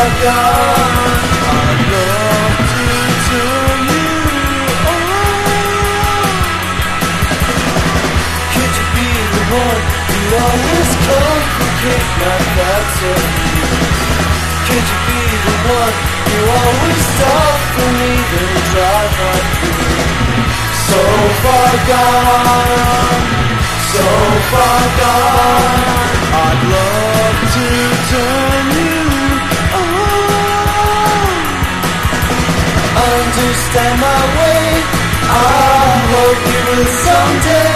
gone. I'd love to turn you on. Could you be the one who always complicate my thoughts of you? Could you be the one who always stop for me then drive on through? So far gone, so far gone. I'd love to turn you on. Understand my way, I hope you will someday.